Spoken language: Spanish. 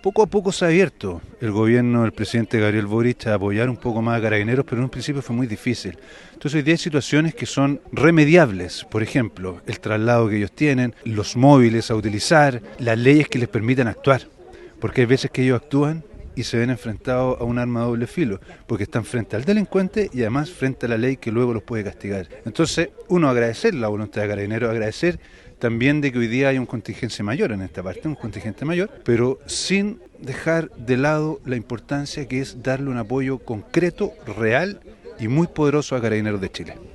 Poco a poco se ha abierto el gobierno del presidente Gabriel Boric a apoyar un poco más a Carabineros, pero en un principio fue muy difícil. Entonces hoy día hay situaciones que son remediables, por ejemplo, el traslado que ellos tienen, los móviles a utilizar, las leyes que les permitan actuar, porque hay veces que ellos actúan y se ven enfrentados a un arma de doble filo, porque están frente al delincuente y además frente a la ley que luego los puede castigar. Entonces, uno agradecer la voluntad de Carabineros, agradecer también de que hoy día hay un contingente mayor en esta parte, un contingente mayor, pero sin dejar de lado la importancia que es darle un apoyo concreto, real y muy poderoso a Carabineros de Chile.